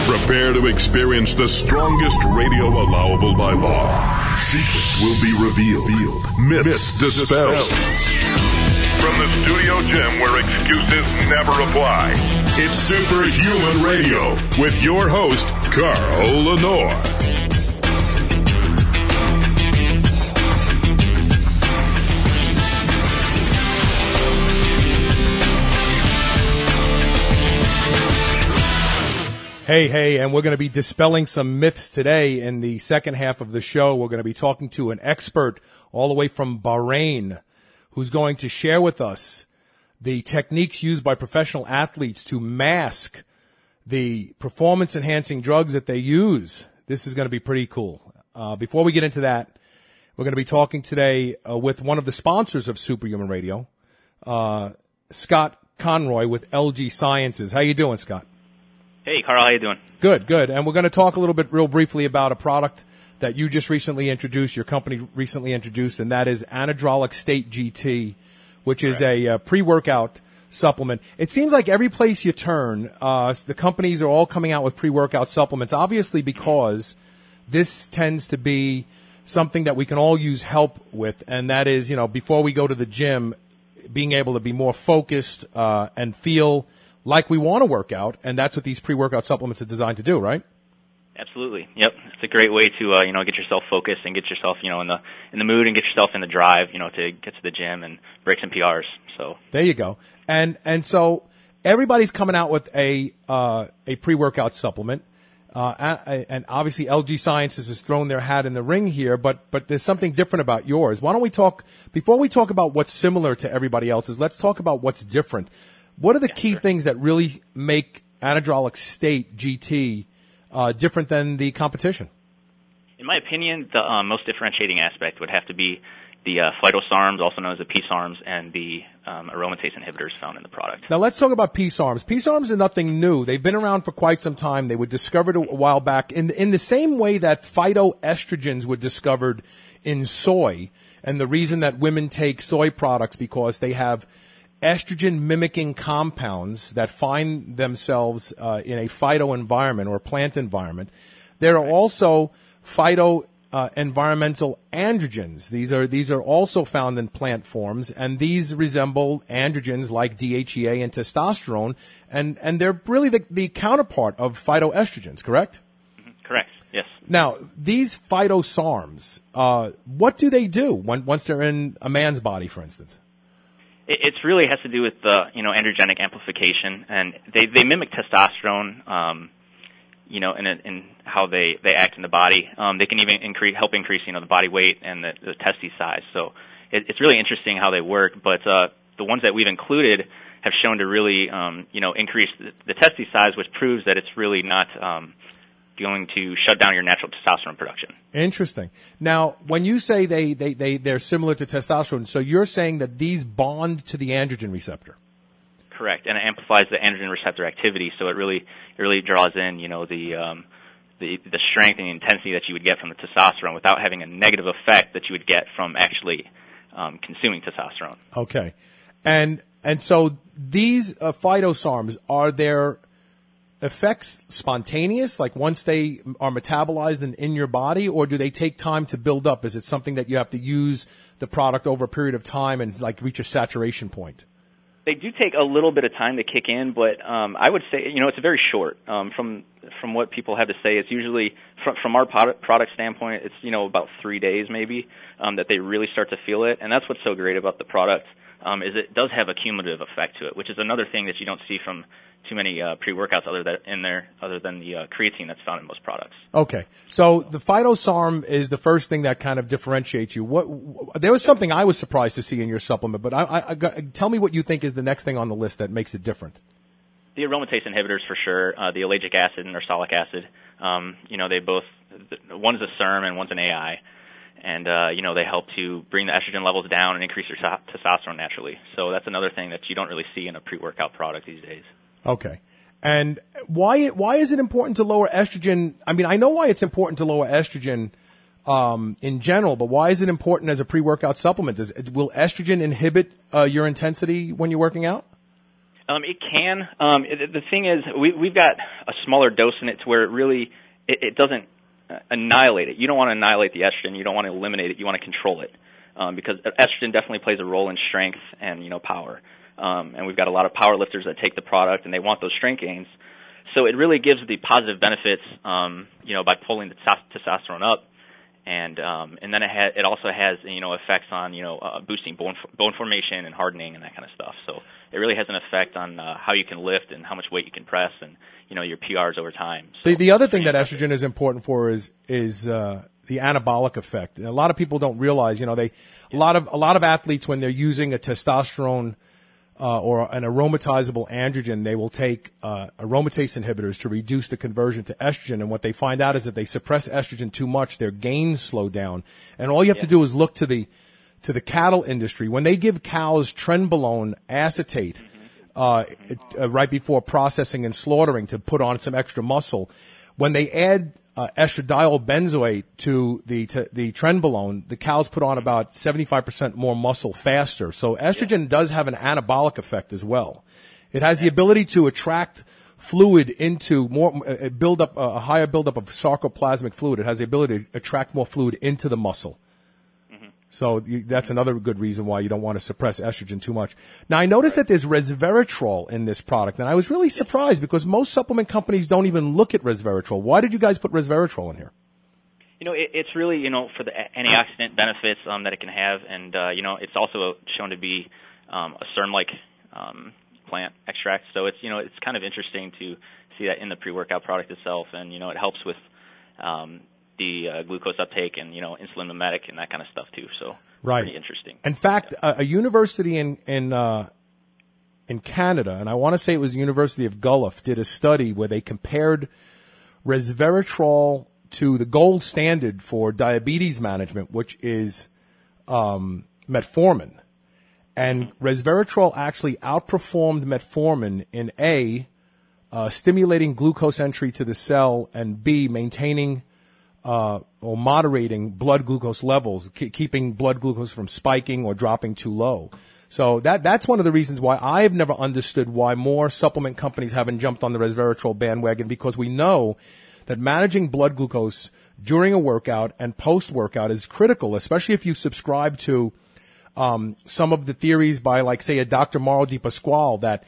Prepare to experience the strongest radio allowable by law. Secrets will be revealed. Myths dispelled. From the studio gym where excuses never apply, it's Superhuman Radio with your host, Carl Lenore. Hey, and we're going to be dispelling some myths today in the second half of the show. We're going to be talking to an expert all the way from Bahrain who's going to share with us the techniques used by professional athletes to mask the performance-enhancing drugs that they use. This is going to be pretty cool. Before we get into that, we're going to be talking today with one of the sponsors of Superhuman Radio, Scott Conroy with LG Sciences. How you doing, Scott? Hey, Carl, how you doing? Good. And we're going to talk a little bit real briefly about a product that you just recently introduced, your company recently introduced, and that is Anadrolic State GT, which is a pre-workout supplement. It seems like every place you turn, the companies are all coming out with pre-workout supplements, obviously because this tends to be something that we can all use help with, and that is, before we go to the gym, being able to be more focused and feel like we want to work out, and that's what these pre-workout supplements are designed to do, right? Absolutely. Yep. It's a great way to get yourself focused and get yourself in the mood and get yourself in the drive to get to the gym and break some PRs. So there you go. And so everybody's coming out with a pre-workout supplement, and obviously LG Sciences has thrown their hat in the ring here, but there's something different about yours. Why don't we talk before we talk about what's similar to everybody else's? Let's talk about what's different. What are the key things that really make Anadrolic State GT different than the competition? In my opinion, the most differentiating aspect would have to be the phytosarms, also known as the PSARMs, and the aromatase inhibitors found in the product. Now let's talk about PSARMs. PSARMs are nothing new. They've been around for quite some time. They were discovered a while back in the same way that phytoestrogens were discovered in soy. And the reason that women take soy products because they have estrogen-mimicking compounds that find themselves in a phyto environment or plant environment. There are also environmental androgens. These are also found in plant forms, and these resemble androgens like DHEA and testosterone, and they're really the counterpart of phytoestrogens, correct? Mm-hmm. Correct, yes. Now, these phytosarms, what do they do once they're in a man's body, for instance? It really has to do with the androgenic amplification, and they mimic testosterone, in how they act in the body. They can even help increase the body weight and the testes size. So it's really interesting how they work. But the ones that we've included have shown to really increase the testes size, which proves that it's really not going to shut down your natural testosterone production. Interesting. Now, when you say they're similar to testosterone, so you're saying that these bond to the androgen receptor? Correct, and it amplifies the androgen receptor activity, so it really draws in, the strength and the intensity that you would get from the testosterone without having a negative effect that you would get from actually consuming testosterone. Okay, and so these phytosarms, are their effects spontaneous, like once they are metabolized in your body, or do they take time to build up? Is it something that you have to use the product over a period of time and reach a saturation point? They do take a little bit of time to kick in, but I would say it's very short. From what people have to say, it's usually from our product standpoint, it's about 3 days maybe that they really start to feel it, and that's what's so great about the product. Is it does have a cumulative effect to it, which is another thing that you don't see from too many pre-workouts other than the creatine that's found in most products. Okay, so the PhytoSarm is the first thing that kind of differentiates you. There was something I was surprised to see in your supplement, but tell me what you think is the next thing on the list that makes it different. The aromatase inhibitors for sure, the ellagic acid and ursolic acid. They both, one's a SERM and one's an AI. And, they help to bring the estrogen levels down and increase your testosterone naturally. So that's another thing that you don't really see in a pre-workout product these days. Okay. And why is it important to lower estrogen? I mean, I know why it's important to lower estrogen in general, but why is it important as a pre-workout supplement? Will estrogen inhibit your intensity when you're working out? It can. The thing is, we've got a smaller dose in it to where it doesn't annihilate it. You don't want to annihilate the estrogen. You don't want to eliminate it. You want to control it, because estrogen definitely plays a role in strength and power. And we've got a lot of power lifters that take the product and they want those strength gains. So it really gives the positive benefits, by pulling the testosterone up. And then it also has effects on boosting bone formation and hardening and that kind of stuff. So it really has an effect on how you can lift and how much weight you can press and your PRs over time. So the other thing that estrogen is important for is the anabolic effect. And a lot of people don't realize a lot of athletes, when they're using a testosterone or an aromatizable androgen, they will take aromatase inhibitors to reduce the conversion to estrogen. And what they find out is that they suppress estrogen too much, their gains slow down. And all you have to do is look to the cattle industry. When they give cows trenbolone acetate right before processing and slaughtering to put on some extra muscle, when they add estradiol benzoate to the trenbolone, the cows put on about 75% more muscle faster. So estrogen does have an anabolic effect as well. It has the ability to attract fluid into build up a higher buildup of sarcoplasmic fluid. It has the ability to attract more fluid into the muscle. So that's another good reason why you don't want to suppress estrogen too much. Now, I noticed that there's resveratrol in this product, and I was really surprised because most supplement companies don't even look at resveratrol. Why did you guys put resveratrol in here? It's really, for the antioxidant benefits that it can have, and, it's also shown to be a CERN-like plant extract. So it's kind of interesting to see that in the pre-workout product itself, and, it helps with the glucose uptake and insulin mimetic and that kind of stuff too. So pretty interesting. In fact, a university in Canada, and I want to say it was the University of Guelph, did a study where they compared resveratrol to the gold standard for diabetes management, which is metformin. And resveratrol actually outperformed metformin in A, stimulating glucose entry to the cell, and B, maintaining or moderating blood glucose levels, keeping blood glucose from spiking or dropping too low. So that's one of the reasons why I've never understood why more supplement companies haven't jumped on the resveratrol bandwagon, because we know that managing blood glucose during a workout and post-workout is critical, especially if you subscribe to some of the theories by, like, say, a Dr. Mauro Di Pasquale that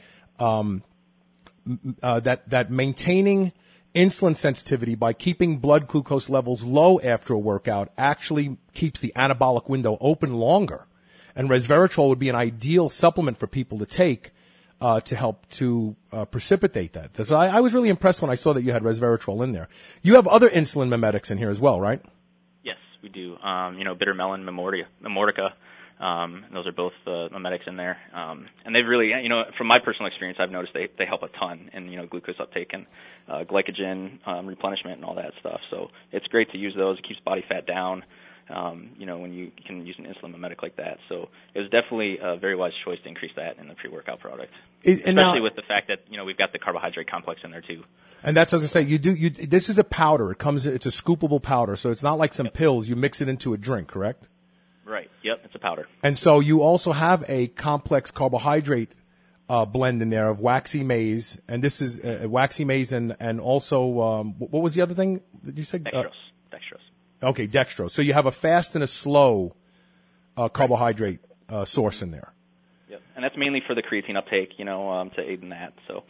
maintaining insulin sensitivity by keeping blood glucose levels low after a workout actually keeps the anabolic window open longer. And resveratrol would be an ideal supplement for people to take to help to precipitate that. So I was really impressed when I saw that you had resveratrol in there. You have other insulin mimetics in here as well, right? Yes, we do. Bitter melon, Memortica. Those are both mimetics in there. And they've really, from my personal experience, I've noticed they help a ton in, glucose uptake and glycogen replenishment and all that stuff. So it's great to use those. It keeps body fat down, when you can use an insulin mimetic like that. So it was definitely a very wise choice to increase that in the pre-workout product. Especially with the fact that, we've got the carbohydrate complex in there too. And that's, as I say, this is a powder. It's a scoopable powder. So it's not like some pills. You mix it into a drink, correct? Right. Yep. It's a powder. And so you also have a complex carbohydrate blend in there of waxy maize, and this is waxy maize and also what was the other thing that you said? Dextrose. Okay, dextrose. So you have a fast and a slow carbohydrate source in there. Yep. And that's mainly for the creatine uptake, to aid in that. So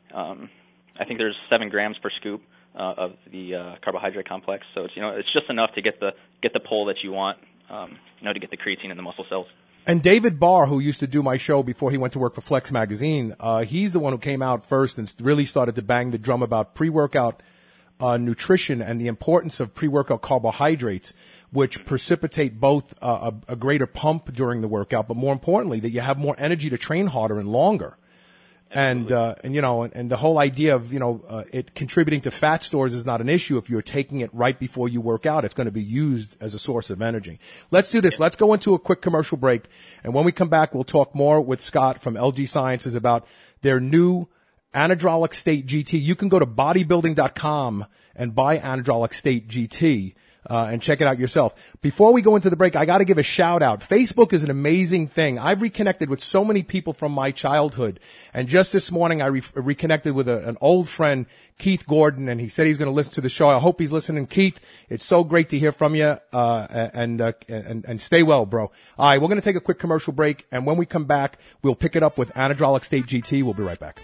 I think there's 7 grams per scoop of the carbohydrate complex. So it's just enough to get the pull that you want. To get the creatine in the muscle cells. And David Barr, who used to do my show before he went to work for Flex Magazine, he's the one who came out first and really started to bang the drum about pre-workout nutrition and the importance of pre-workout carbohydrates, which precipitate both a greater pump during the workout, but more importantly, that you have more energy to train harder and longer. And the whole idea of, it contributing to fat stores is not an issue. If you're taking it right before you work out, it's going to be used as a source of energy. Let's do this. Let's go into a quick commercial break. And when we come back, we'll talk more with Scott from LG Sciences about their new Anadrolic State GT. You can go to bodybuilding.com and buy Anadrolic State GT. and check it out yourself. Before we go into the break, I got to give a shout out. Facebook is an amazing thing. I've reconnected with so many people from my childhood. And just this morning, I reconnected with an old friend, Keith Gordon, and he said he's going to listen to the show. I hope he's listening. Keith, it's so great to hear from you, and stay well, bro. All right, we're going to take a quick commercial break, and when we come back, we'll pick it up with Anadrollic State GT. We'll be right back.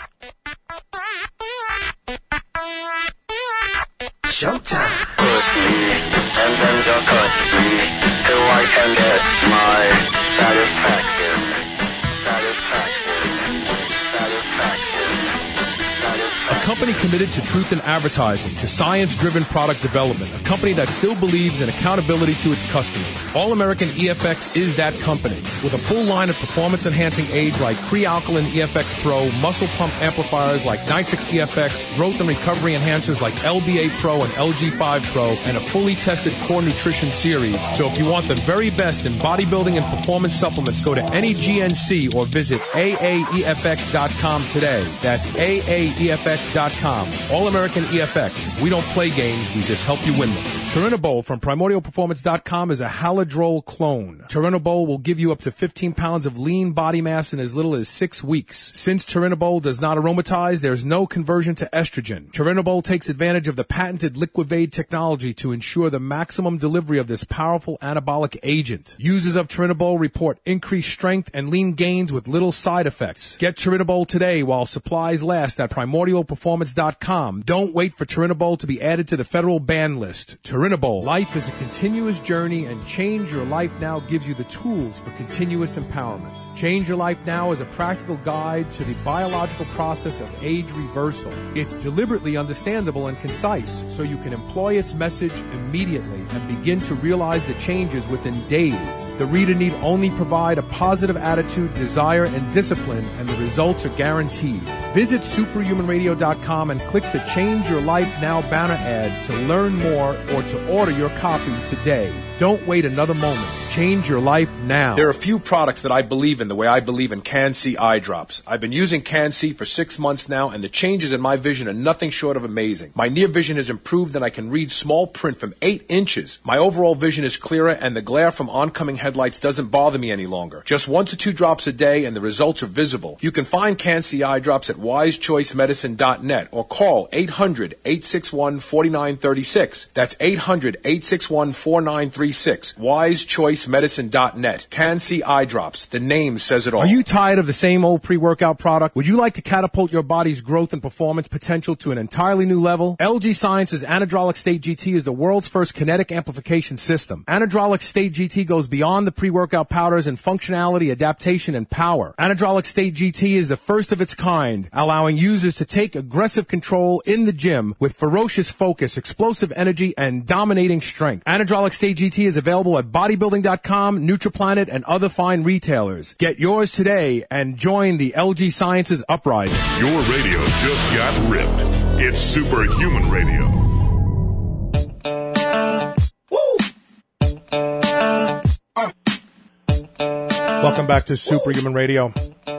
Showtime. Push me, and then just touch me, till I can get my satisfaction. A company committed to truth in advertising, to science-driven product development, a company that still believes in accountability to its customers. All-American EFX is that company. With a full line of performance-enhancing aids like Pre-Alkaline EFX Pro, muscle pump amplifiers like Nitrix EFX, growth and recovery enhancers like LBA Pro and LG5 Pro, and a fully tested core nutrition series. So if you want the very best in bodybuilding and performance supplements, go to any GNC or visit AAEFX.com today. That's AAEFX.com. All-American EFX. We don't play games, we just help you win them. Turinabol from PrimordialPerformance.com is a Haladrol clone. Turinabol will give you up to 15 pounds of lean body mass in as little as 6 weeks. Since Turinabol does not aromatize, there's no conversion to estrogen. Turinabol takes advantage of the patented Liquivade technology to ensure the maximum delivery of this powerful anabolic agent. Users of Turinabol report increased strength and lean gains with little side effects. Get Turinabol today while supplies last at PrimordialPerformance.com. Don't wait for Turinabol to be added to the federal ban list. Turinabol. Life is a continuous journey, and Change Your Life Now gives you the tools for continuous empowerment. Change Your Life Now is a practical guide to the biological process of age reversal. It's deliberately understandable and concise, so you can employ its message immediately and begin to realize the changes within days. The reader need only provide a positive attitude, desire, and discipline, and the results are guaranteed. Visit superhumanradio.com and click the Change Your Life Now banner ad to learn more or to order your copy today. Don't wait another moment. Change your life now. There are a few products that I believe in the way I believe in Can-C eye drops. I've been using Can-C for 6 months now, and the changes in my vision are nothing short of amazing. My near vision has improved, and I can read small print from 8 inches. My overall vision is clearer, and the glare from oncoming headlights doesn't bother me any longer. Just 1 to 2 drops a day, and the results are visible. You can find Can-C eye drops at wisechoicemedicine.net or call 800-861-4936. That's 800-861-4936. wisechoicemedicine.net. Can-C eye drops. The name says it all. Are you tired of the same old pre-workout product? Would you like to catapult your body's growth and performance potential to an entirely new level? LG Science's Anadrollic State GT is the world's first kinetic amplification system. Anadrollic State GT goes beyond the pre-workout powders in functionality, adaptation, and power. Anadrollic State GT is the first of its kind, allowing users to take aggressive control in the gym with ferocious focus, explosive energy, and dominating strength. Anadrollic State GT is available at bodybuilding.com, NutriPlanet, and other fine retailers. Get yours today and join the LG Sciences uprising. Your radio just got ripped. It's Superhuman Radio. Welcome back to Superhuman Radio.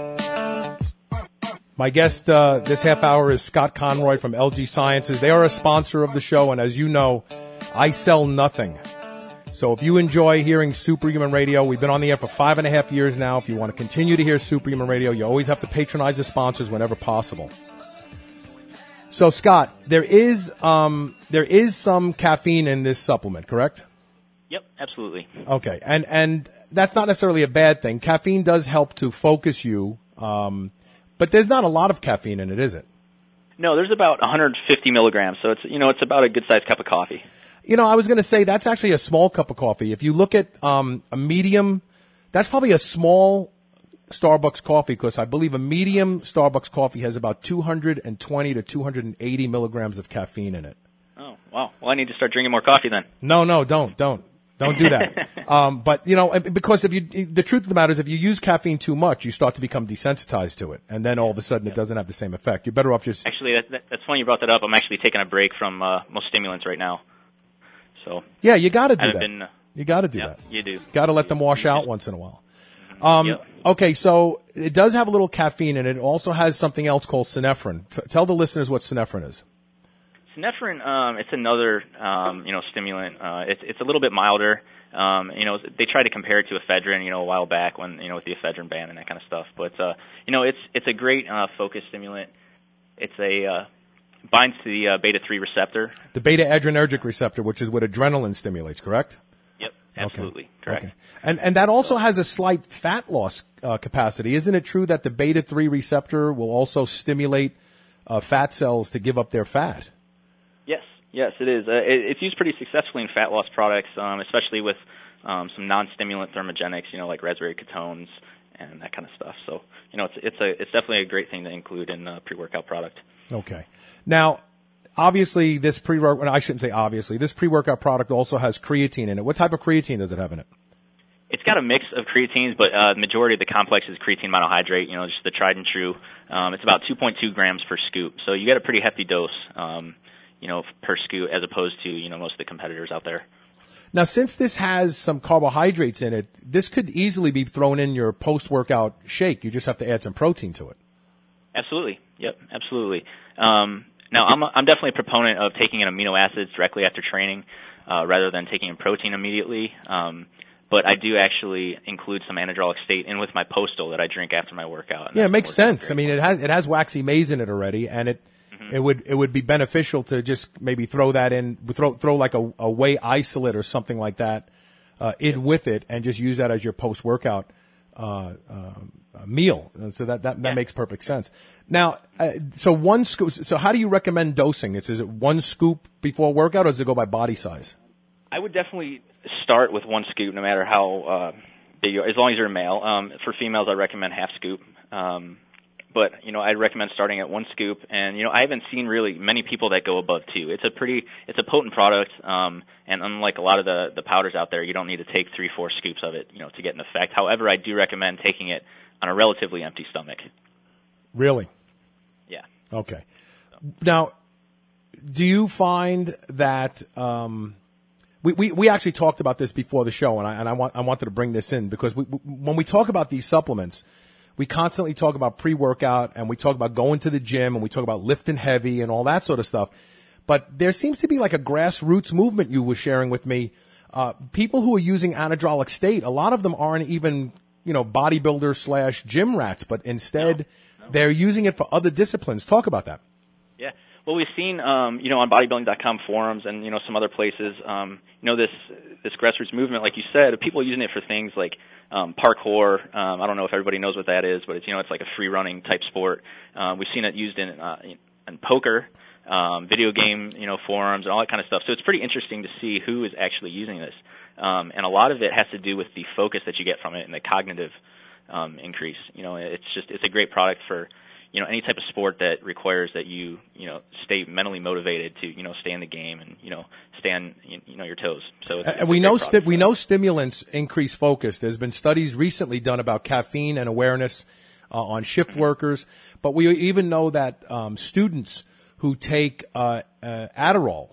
My guest this half hour is Scott Conroy from LG Sciences. They are a sponsor of the show, and as you know, I sell nothing. So if you enjoy hearing Superhuman Radio, we've been on the air for 5.5 years now. If you want to continue to hear Superhuman Radio, you always have to patronize the sponsors whenever possible. So Scott, there is some caffeine in this supplement, correct? Yep, absolutely. Okay, and that's not necessarily a bad thing. Caffeine does help to focus you, but there's not a lot of caffeine in it, is it? No, there's about 150 milligrams, so it's about a good-sized cup of coffee. You know, I was going to say that's actually a small cup of coffee. If you look at a medium, that's probably a small Starbucks coffee, because I believe a medium Starbucks coffee has about 220 to 280 milligrams of caffeine in it. Oh, wow. Well, I need to start drinking more coffee then. No, don't do that. But you know, because the truth of the matter is, if you use caffeine too much, you start to become desensitized to it, and then all of a sudden it doesn't have the same effect. You're better off just. Actually, that's funny you brought that up. I'm actually taking a break from most stimulants right now. So yeah, you got to do that. You got to do that. You do. Got to let them wash out once in a while. Yep. Okay, so it does have a little caffeine in it. It also has something else called synephrine. Tell the listeners what synephrine is. Synephrine, it's another, stimulant. It's a little bit milder. They tried to compare it to ephedrine, a while back when, with the ephedrine ban and that kind of stuff. But, it's a great focus stimulant. It's binds to the beta-3 receptor. The beta-adrenergic receptor, which is what adrenaline stimulates, correct? Yep, absolutely, correct. Okay. And that also has a slight fat loss capacity. Isn't it true that the beta-3 receptor will also stimulate fat cells to give up their fat? Yes, it is. It's used pretty successfully in fat loss products, especially with some non-stimulant thermogenics, like raspberry ketones and that kind of stuff. So, it's definitely a great thing to include in a pre-workout product. Okay. Now, obviously, this I shouldn't say obviously. This pre-workout product also has creatine in it. What type of creatine does it have in it? It's got a mix of creatines, but the majority of the complex is creatine monohydrate, just the tried and true. It's about 2.2 grams per scoop, so you get a pretty hefty dose, per scoop as opposed to, most of the competitors out there. Now, since this has some carbohydrates in it, this could easily be thrown in your post-workout shake. You just have to add some protein to it. Absolutely. Yep, absolutely. Now, I'm definitely a proponent of taking in amino acids directly after training rather than taking in protein immediately. But I do actually include some anadrolic state in with my Postal that I drink after my workout. Yeah, it makes sense. I mean, it has waxy maize in it already, and it would be beneficial to just maybe throw that in, throw like a whey isolate or something like that in with it, and just use that as your post workout meal. So that makes perfect sense. Now, so one scoop. So how do you recommend dosing? Is it one scoop before workout, or does it go by body size? I would definitely start with one scoop, no matter how big, as long as you're a male. For females, I recommend half scoop. But I'd recommend starting at one scoop, and I haven't seen really many people that go above two. It's a potent product, and unlike a lot of the powders out there, you don't need to take 3-4 scoops of it, to get an effect. However, I do recommend taking it on a relatively empty stomach. Really? Yeah. Okay. Now, do you find that we actually talked about this before the show, and I wanted to bring this in because when we talk about these supplements, we constantly talk about pre-workout, and we talk about going to the gym, and we talk about lifting heavy and all that sort of stuff. But there seems to be like a grassroots movement you were sharing with me. People who are using anadrolic state, a lot of them aren't even, bodybuilder / gym rats, but instead they're using it for other disciplines. Talk about that. Yeah. Well, we've seen, on bodybuilding.com forums and, some other places, this grassroots movement, like you said, people using it for things like parkour. I don't know if everybody knows what that is, but it's like a free running type sport. We've seen it used in poker, video game, forums and all that kind of stuff. So it's pretty interesting to see who is actually using this. And a lot of it has to do with the focus that you get from it and the cognitive increase. It's a great product for any type of sport that requires that you stay mentally motivated to stay in the game and stay on your toes. So and we know stimulants increase focus. There's been studies recently done about caffeine and awareness on shift workers, but we even know that students who take Adderall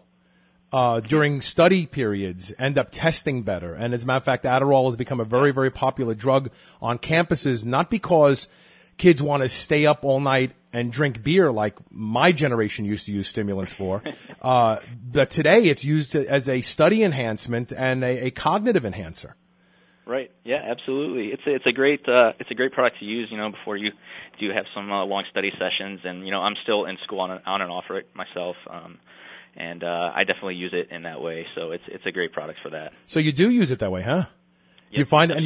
during study periods end up testing better. And as a matter of fact, Adderall has become a very, very popular drug on campuses, not because kids want to stay up all night and drink beer like my generation used to use stimulants for. But today it's used as a study enhancement and a cognitive enhancer. Right. Yeah, absolutely. It's a great product to use, before you do have some long study sessions. And I'm still in school on and off it myself. And I definitely use it in that way. So it's a great product for that. So you do use it that way, huh? Yep,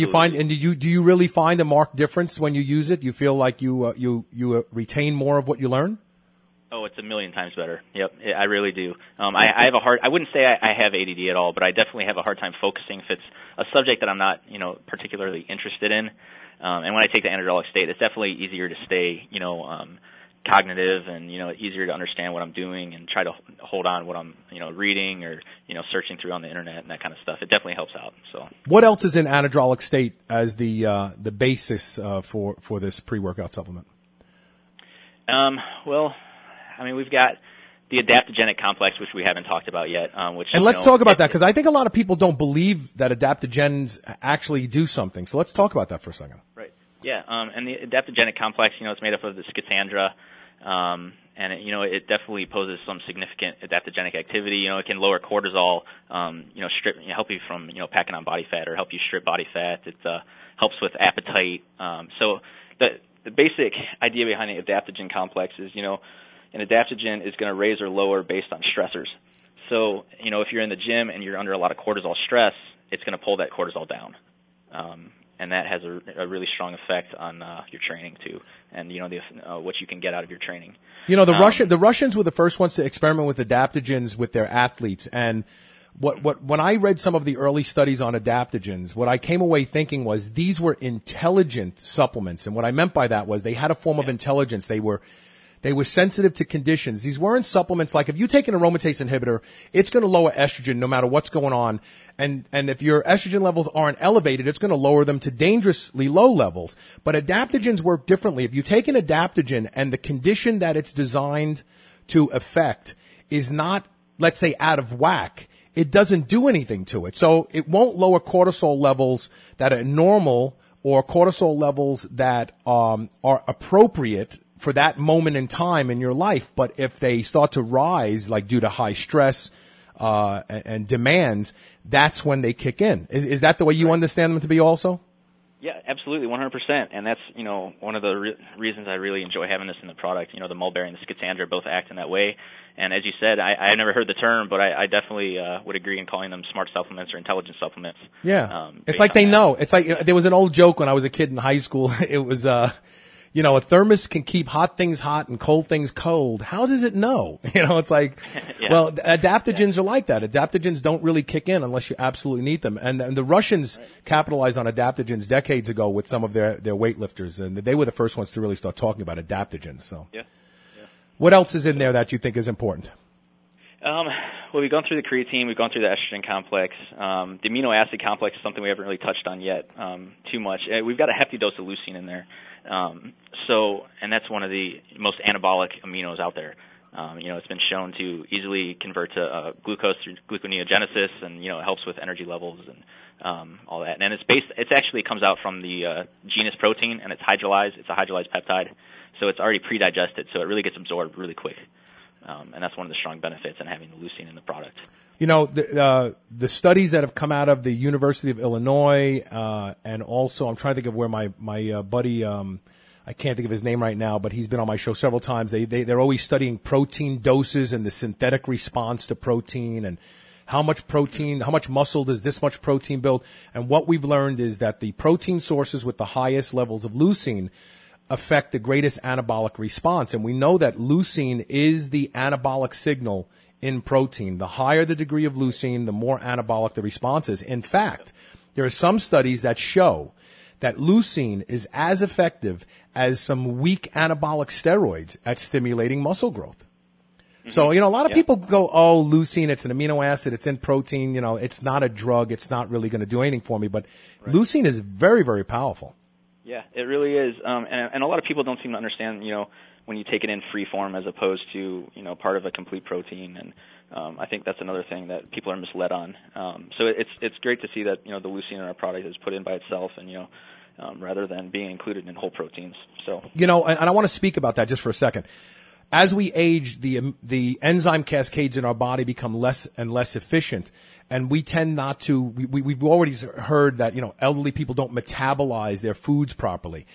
do you really find a marked difference when you use it? You feel like you retain more of what you learn? Oh, it's a million times better. Yep, I really do. I wouldn't say I have ADD at all, but I definitely have a hard time focusing if it's a subject that I'm not, particularly interested in. And when I take the anadrolic state, it's definitely easier to stay, cognitive and, easier to understand what I'm doing and try to hold on what I'm, reading or, searching through on the internet and that kind of stuff. It definitely helps out. So what else is in anadrolic state as the basis for this pre-workout supplement? Well, we've got the adaptogenic complex, which we haven't talked about yet. And let's talk about that, because I think a lot of people don't believe that adaptogens actually do something. So let's talk about that for a second. Right. Yeah. And the adaptogenic complex, it's made up of the schizandra, And it definitely poses some significant adaptogenic activity. It can lower cortisol, help you from, packing on body fat or help you strip body fat. It helps with appetite. So the basic idea behind the adaptogen complex is, an adaptogen is going to raise or lower based on stressors. So, if you're in the gym and you're under a lot of cortisol stress, it's going to pull that cortisol down. And that has a really strong effect on your training too, and what you can get out of your training. The Russians were the first ones to experiment with adaptogens with their athletes, and when I read some of the early studies on adaptogens, what I came away thinking was these were intelligent supplements, and what I meant by that was they had a form of intelligence. They were sensitive to conditions. These weren't supplements like if you take an aromatase inhibitor, it's going to lower estrogen no matter what's going on. And if your estrogen levels aren't elevated, it's going to lower them to dangerously low levels. But adaptogens work differently. If you take an adaptogen and the condition that it's designed to affect is not, let's say, out of whack, it doesn't do anything to it. So it won't lower cortisol levels that are normal or cortisol levels that are appropriate for that moment in time in your life. But if they start to rise, like due to high stress and demands, that's when they kick in. Is that the way you understand them to be also? Yeah, absolutely, 100%. And that's, one of the reasons I really enjoy having this in the product. The mulberry and the schizandra both act in that way. And as you said, I never heard the term, but I definitely would agree in calling them smart supplements or intelligent supplements. Yeah. It's like they know. It's like there was an old joke when I was a kid in high school. It was, a thermos can keep hot things hot and cold things cold. How does it know? It's like, well, adaptogens are like that. Adaptogens don't really kick in unless you absolutely need them. And the Russians capitalized on adaptogens decades ago with some of their weightlifters, and they were the first ones to really start talking about adaptogens. So, what else is in there that you think is important? Well, we've gone through the creatine, we've gone through the estrogen complex. The amino acid complex is something we haven't really touched on yet too much. We've got a hefty dose of leucine in there. And that's one of the most anabolic aminos out there. It's been shown to easily convert to glucose through gluconeogenesis, and it helps with energy levels and all that. And it actually comes out from the genus protein, and it's hydrolyzed. It's a hydrolyzed peptide, so it's already pre-digested, so it really gets absorbed really quick. And that's one of the strong benefits in having the leucine in the product. The studies that have come out of the University of Illinois, and also I'm trying to think of where my buddy, I can't think of his name right now, but he's been on my show several times. They're always studying protein doses and the synthetic response to protein and how much muscle does this much protein build. And what we've learned is that the protein sources with the highest levels of leucine affect the greatest anabolic response. And we know that leucine is the anabolic signal in protein. The higher the degree of leucine, the more anabolic the response is. In fact, there are some studies that show that leucine is as effective as some weak anabolic steroids at stimulating muscle growth. Mm-hmm. So, a lot of people go, oh, leucine, it's an amino acid, it's in protein, it's not a drug, it's not really going to do anything for me. But leucine is very, very powerful. Yeah, it really is. And a lot of people don't seem to understand, when you take it in free form as opposed to, part of a complete protein. And I think that's another thing that people are misled on. So it's great to see that, the leucine in our product is put in by itself and, rather than being included in whole proteins. So, and I want to speak about that just for a second. As we age, the enzyme cascades in our body become less and less efficient. And we tend not to, we've already heard that, elderly people don't metabolize their foods properly.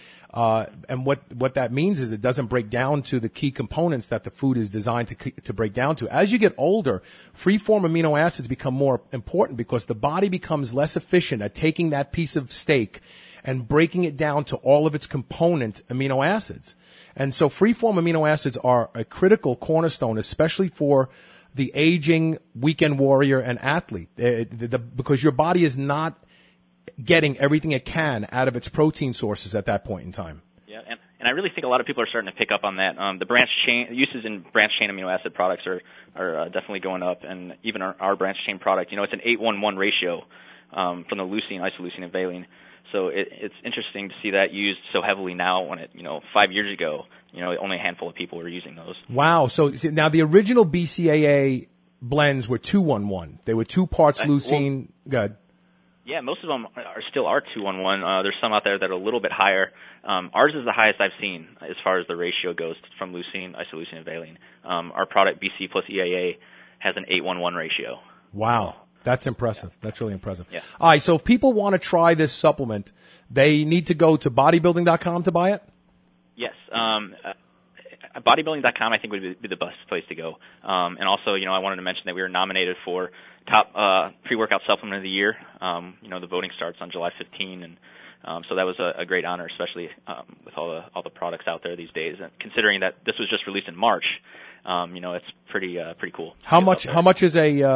And what that means is it doesn't break down to the key components that the food is designed to break down to. As you get older, free-form amino acids become more important because the body becomes less efficient at taking that piece of steak and breaking it down to all of its component amino acids. And so free-form amino acids are a critical cornerstone, especially for the aging weekend warrior and athlete, because your body is not getting everything it can out of its protein sources at that point in time. Yeah, and I really think a lot of people are starting to pick up on that. The branch chain uses in branch chain amino acid products are definitely going up, and even our branch chain product, it's an 8-1-1 ratio from the leucine, isoleucine, and valine. So it's interesting to see that used so heavily now when 5 years ago, only a handful of people were using those. Wow. So now the original BCAA blends were 2-1-1. They were 2 parts leucine. Good. Yeah, most of them still are 2-1-1. There's some out there that are a little bit higher. Ours is the highest I've seen as far as the ratio goes from leucine, isoleucine, and valine. Our product, BC plus EAA, has an 8-1-1 ratio. Wow. That's impressive. That's really impressive. Yeah. All right, so if people want to try this supplement, they need to go to bodybuilding.com to buy it? Yes. Bodybuilding.com, I think, would be the best place to go. And also, I wanted to mention that we were nominated for top pre-workout supplement of the year. The voting starts on July 15, and so that was a great honor, especially with all the products out there these days. And considering that this was just released in March, it's pretty cool. How much is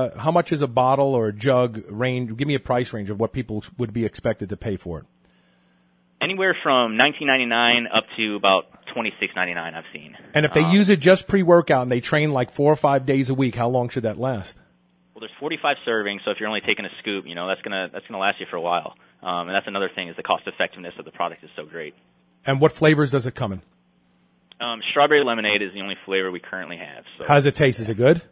a bottle or a jug range? Give me a price range of what people would be expected to pay for it. Anywhere from $19.99 up to about $26.99 I've seen. And if they use it just pre-workout and they train like 4 or 5 days a week, how long should that last? Well, there's 45 servings, so if you're only taking a scoop, that's gonna last you for a while. And that's another thing, is the cost effectiveness of the product is so great. And what flavors does it come in? Strawberry lemonade is the only flavor we currently have. So. How does it taste? Is it good?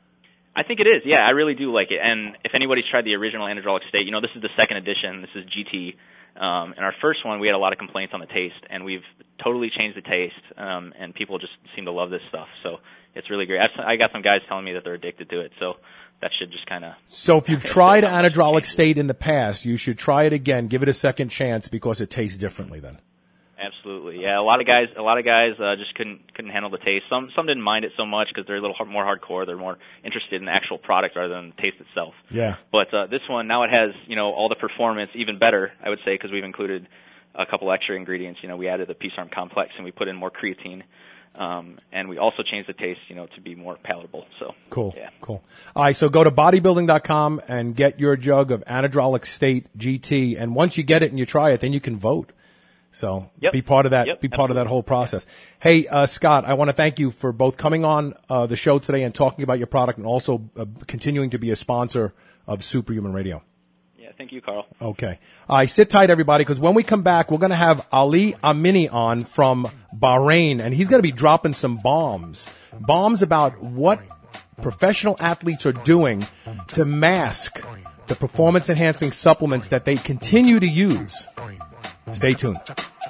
I think it is. Yeah, I really do like it. And if anybody's tried the original Anadrolic State, this is the second edition. This is GT. In our first one, we had a lot of complaints on the taste, and we've totally changed the taste, and people just seem to love this stuff. So it's really great. I got some guys telling me that they're addicted to it, so that should just kind of... So if you've tried Anadrolic State in the past, you should try it again. Give it a second chance because it tastes differently then. Absolutely, yeah. A lot of guys just couldn't handle the taste. Some didn't mind it so much because they're a little more hardcore. They're more interested in the actual product rather than the taste itself. Yeah. But this one, now it has all the performance, even better, I would say, because we've included a couple extra ingredients. We added the PSARM complex and we put in more creatine, and we also changed the taste, to be more palatable. So cool. Yeah. Cool. All right, so go to bodybuilding.com and get your jug of Anadrolic State GT, and once you get it and you try it, then you can vote. So be part of that. Be part of that whole process. Hey, Scott, I want to thank you for both coming on the show today and talking about your product, and also continuing to be a sponsor of Superhuman Radio. Yeah, thank you, Carl. Okay. All right, sit tight, everybody, because when we come back, we're going to have Ali Amini on from Bahrain, and he's going to be dropping some bombs about what professional athletes are doing to mask the performance-enhancing supplements that they continue to use. Stay tuned.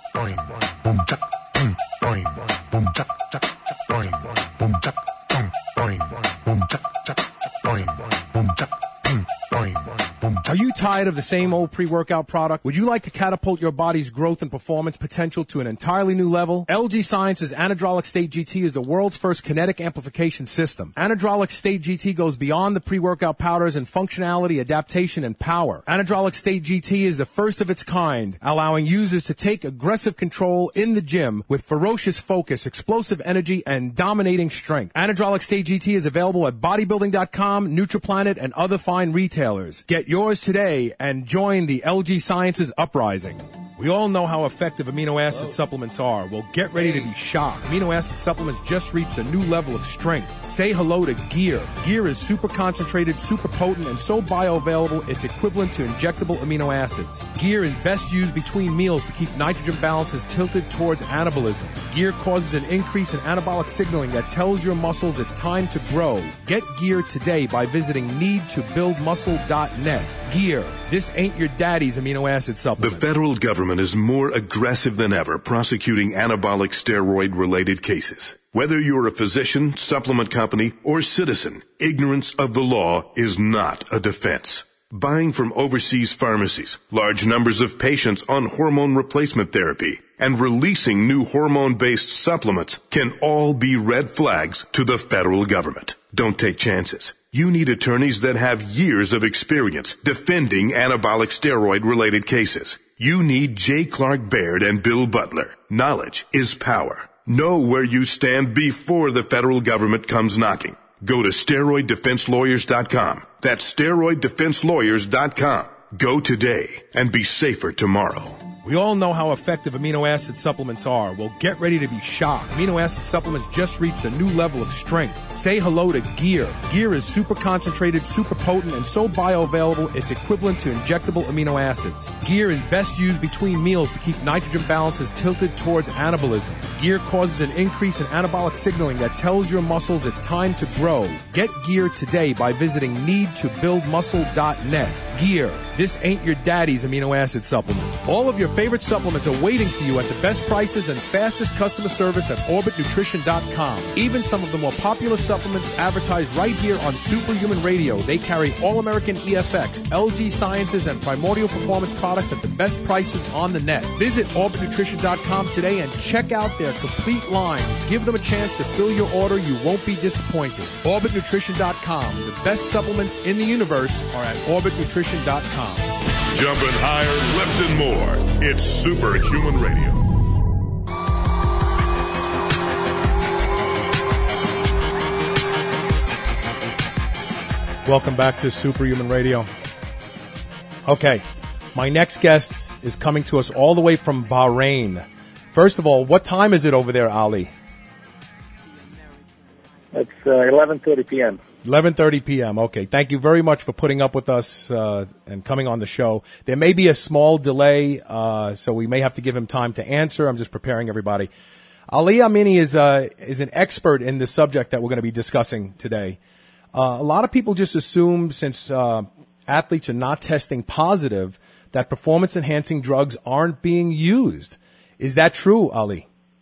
Are you tired of the same old pre-workout product? Would you like to catapult your body's growth and performance potential to an entirely new level? LG Science's Anadrolic State GT is the world's first kinetic amplification system. Anadrolic State GT goes beyond the pre-workout powders in functionality, adaptation, and power. Anadrolic State GT is the first of its kind, allowing users to take aggressive control in the gym with ferocious focus, explosive energy, and dominating strength. Anadrolic State GT is available at bodybuilding.com, NutriPlanet, and other fine retailers. Get yours today and join the LG Sciences uprising. We all know how effective amino acid supplements are. Well, get ready to be shocked. Amino acid supplements just reached a new level of strength. Say hello to Gear. Gear is super concentrated, super potent, and so bioavailable it's equivalent to injectable amino acids. Gear is best used between meals to keep nitrogen balances tilted towards anabolism. Gear causes an increase in anabolic signaling that tells your muscles it's time to grow. Get Gear today by visiting needtobuildmuscle.net. Gear. This ain't your daddy's amino acid supplement. The federal government is more aggressive than ever prosecuting anabolic steroid-related cases. Whether you're a physician, supplement company, or citizen, ignorance of the law is not a defense. Buying from overseas pharmacies, large numbers of patients on hormone replacement therapy, and releasing new hormone-based supplements can all be red flags to the federal government. Don't take chances. You need attorneys that have years of experience defending anabolic steroid-related cases. You need J. Clark Baird and Bill Butler. Knowledge is power. Know where you stand before the federal government comes knocking. Go to SteroidDefenseLawyers.com. That's SteroidDefenseLawyers.com. Go today and be safer tomorrow. We all know how effective amino acid supplements are. Well, get ready to be shocked. Amino acid supplements just reached a new level of strength. Say hello to Gear. Gear is super concentrated, super potent, and so bioavailable it's equivalent to injectable amino acids. Gear is best used between meals to keep nitrogen balances tilted towards anabolism. Gear causes an increase in anabolic signaling that tells your muscles it's time to grow. Get Gear today by visiting needtobuildmuscle.net. gear. This ain't your daddy's amino acid supplement. All of your favorite supplements are waiting for you at the best prices and fastest customer service at OrbitNutrition.com. Even some of the more popular supplements advertised right here on Superhuman Radio. They carry All-American EFX, LG Sciences, and Primordial Performance products at the best prices on the net. Visit OrbitNutrition.com today and check out their complete line. Give them a chance to fill your order. You won't be disappointed. OrbitNutrition.com. The best supplements in the universe are at OrbitNutrition.com. Jumping higher, lifting more. It's Superhuman Radio. Welcome back to Superhuman Radio. Okay, my next guest is coming to us all the way from Bahrain. First of all, what time is it over there, Ali? It's 11:30 p.m. 11:30 p.m. Okay. Thank you very much for putting up with us and coming on the show. There may be a small delay, so we may have to give him time to answer. I'm just preparing everybody. Ali Amini is an expert in the subject that we're going to be discussing today. A lot of people just assume, since athletes are not testing positive, that performance-enhancing drugs aren't being used. Is that true, Ali?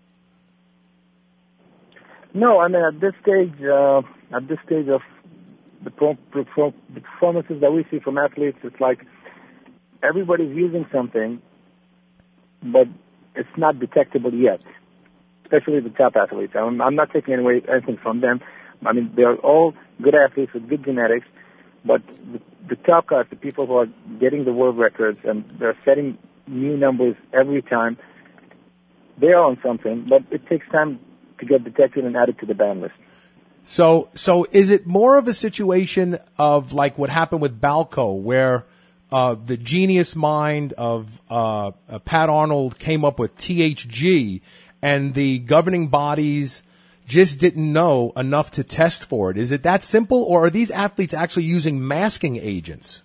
No, I mean at this stage of the performances that we see from athletes, it's like everybody's using something, but it's not detectable yet. Especially the top athletes. I'm not taking anything from them. I mean, they're all good athletes with good genetics, but the top guys, the people who are getting the world records and they're setting new numbers every time, they are on something, but it takes time to get detected and added to the ban list. So is it more of a situation of like what happened with Balco, where the genius mind of Pat Arnold came up with THG, and the governing bodies just didn't know enough to test for it? Is it that simple, or are these athletes actually using masking agents?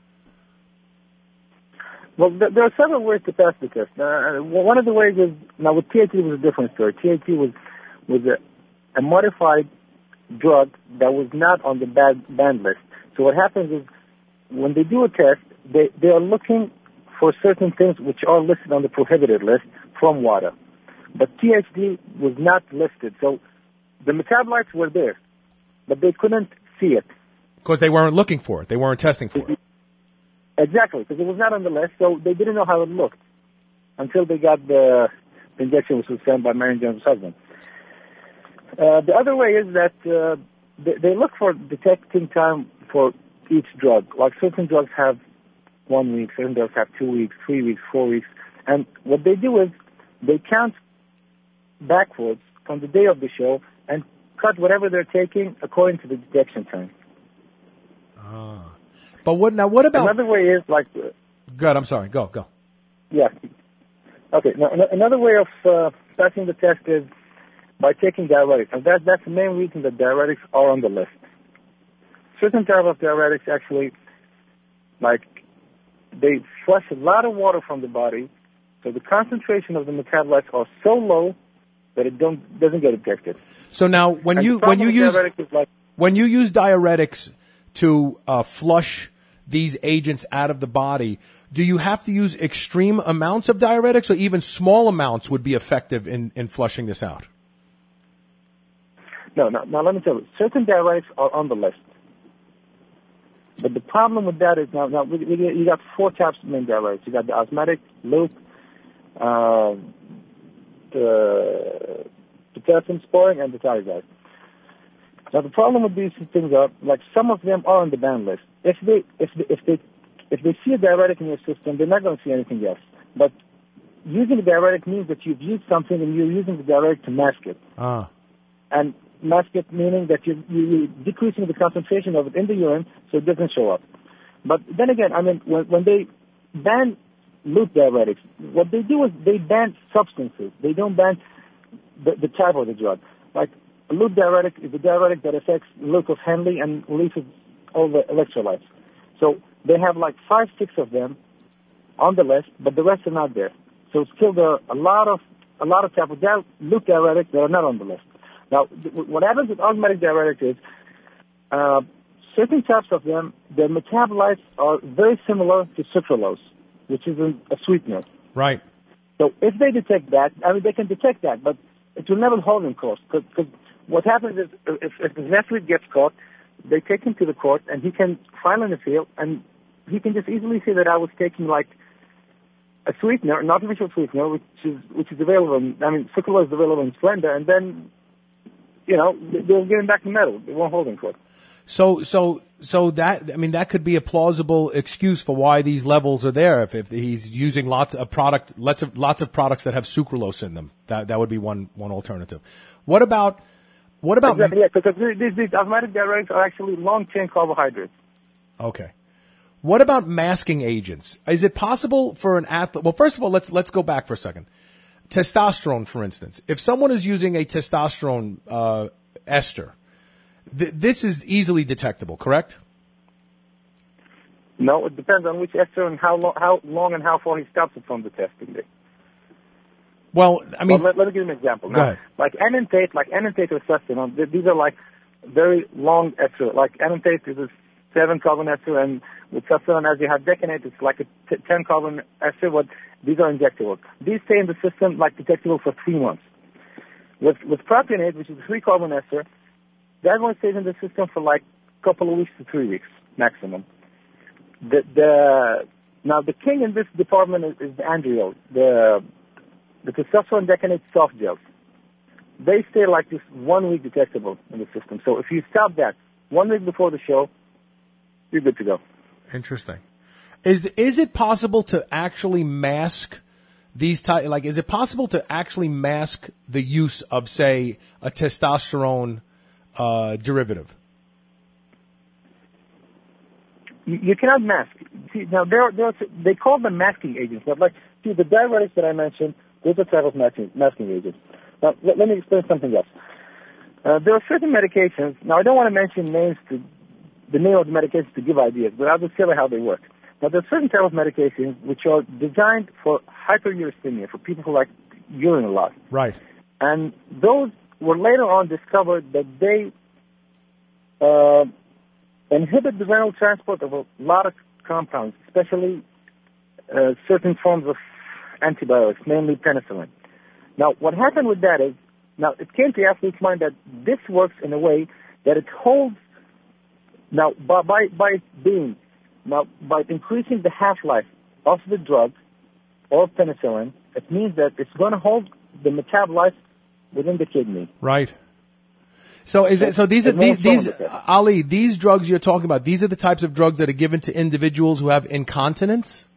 Well, there are several ways to pass the test. One of the ways is, now with THC was a different story. THC was a modified drug that was not on the banned list. So what happens is, when they do a test, they are looking for certain things which are listed on the prohibited list from WADA. But THC was not listed. So the metabolites were there, but they couldn't see it. Because they weren't looking for it. They weren't testing for it. Exactly, because it was not on the list, so they didn't know how it looked until they got the injection, which was sent by Marion Jones' husband. The other way is that they look for detecting time for each drug. Like certain drugs have 1 week, certain drugs have 2 weeks, 3 weeks, 4 weeks. And what they do is they count backwards from the day of the show and cut whatever they're taking according to the detection time. But what about... Another way is like... Good, I'm sorry. Go. Yeah. Okay, now, another way of passing the test is by taking diuretics. And that's the main reason that diuretics are on the list. Certain types of diuretics actually, like, they flush a lot of water from the body, so the concentration of the metabolites are so low that it doesn't get detected. So now, when you use diuretics to flush these agents out of the body, do you have to use extreme amounts of diuretics, or even small amounts would be effective in flushing this out? No. Now let me tell you, certain diuretics are on the list. But the problem with that is now you got 4 types of main diuretics. You got the osmotic, loop, the potassium sporing, and the thiazide. Now the problem with these things are, like, some of them are on the ban list. If they see a diuretic in your system, they're not going to see anything else. But using a diuretic means that you've used something and you're using the diuretic to mask it. And mask it meaning that you're decreasing the concentration of it in the urine so it doesn't show up. But then again, I mean, when they ban loop diuretics, what they do is they ban substances. They don't ban the type of the drug. Like, a loop diuretic is a diuretic that affects loop of Henle and releases all the electrolytes. So they have like 5, 6 of them on the list, but the rest are not there. So still there are a lot of type of loop diuretics that are not on the list. Now, what happens with osmotic diuretic is certain types of them, their metabolites are very similar to sucralose, which is a sweetener. Right. So if they detect that, I mean, they can detect that, but it will never hold in court. Because what happens is, if an athlete gets caught, they take him to the court, and he can file in the field, and he can just easily say that I was taking like a sweetener, an artificial sweetener, which is available. I mean, sucralose is available in Splenda, and then, they'll give him back the medal. They won't hold him for it. So that, I mean, that could be a plausible excuse for why these levels are there. If he's using lots of products that have sucralose in them, that would be one alternative. What about? Exactly, yeah, because these osmotic diuretics are actually long-chain carbohydrates. Okay. What about masking agents? Is it possible for an athlete? Well, first of all, let's go back for a second. Testosterone, for instance. If someone is using a testosterone ester, this is easily detectable, correct? No, it depends on which ester and how long and how far he stops it from the testing. Well, I mean, let me give you an example. Go ahead. Like enantate or testosterone, these are like very long ester. Like enantate is a 7-carbon ester, and with testosterone, as you have decanate, it's like a 10-carbon ester, but these are injectable. These stay in the system like detectable for 3 months. With propionate, which is a 3-carbon ester, that one stays in the system for like a couple of weeks to 3 weeks maximum. Now the king in this department is the Andriol, the testosterone decanate soft gels. They stay like this 1 week detectable in the system. So if you stop that 1 week before the show, you're good to go. Interesting. Is it possible to actually mask these type? Like, is it possible to actually mask the use of, say, a testosterone derivative? You cannot mask. See, now they call them masking agents, but the diuretics that I mentioned, those are type of masking agents. Now let me explain something else. There are certain medications. Now I don't want to mention the name of the medications to give ideas, but I'll just tell you how they work. Now there are certain type of medications which are designed for hyperuricemia, for people who like urine a lot. Right. And those were later on discovered that they inhibit the renal transport of a lot of compounds, especially certain forms of antibiotics, mainly penicillin. Now, what happened with that is, now it came to the athlete's mind that this works in a way that it holds, now by increasing the half-life of the drug or penicillin, it means that it's going to hold the metabolites within the kidney. Right. So Ali, these drugs you're talking about, these are the types of drugs that are given to individuals who have incontinence?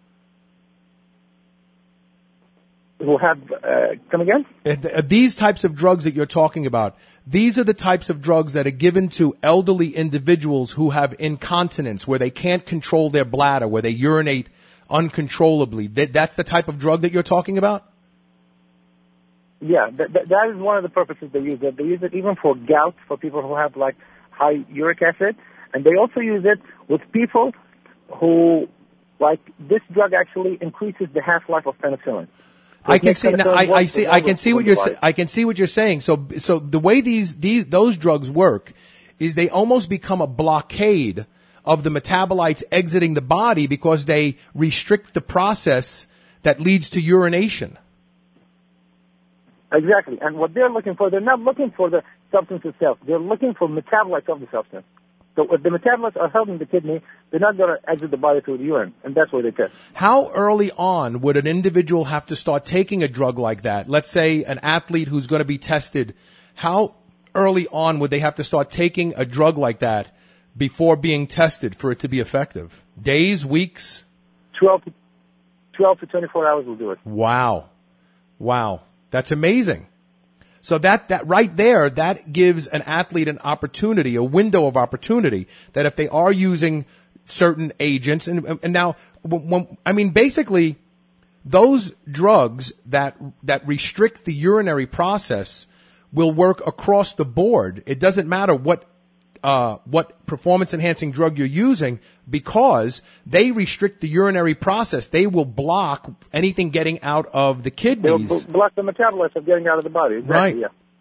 Who have, come again? These types of drugs that you're talking about, these are the types of drugs that are given to elderly individuals who have incontinence, where they can't control their bladder, where they urinate uncontrollably. That's the type of drug that you're talking about? Yeah, that is one of the purposes they use it. They use it even for gout, for people who have like high uric acid, and they also use it with people who, like, this drug actually increases the half-life of penicillin. So I can see what you're saying. So the way those drugs work is they almost become a blockade of the metabolites exiting the body because they restrict the process that leads to urination. Exactly. And what they're looking for, they're not looking for the substance itself. They're looking for metabolites of the substance. So if the metabolites are helping the kidney, they're not going to exit the body through the urine, and that's where they test. How early on would an individual have to start taking a drug like that? Let's say an athlete who's going to be tested, how early on would they have to start taking a drug like that before being tested for it to be effective? Days, weeks? 12 to 24 hours will do it. Wow. That's amazing. So that right there, that gives an athlete an opportunity, a window of opportunity, that if they are using certain agents, and now, basically, those drugs that restrict the urinary process will work across the board. It doesn't matter what performance-enhancing drug you're using, because they restrict the urinary process. They will block anything getting out of the kidneys. They'll block the metabolites of getting out of the body. Exactly, right. Yeah.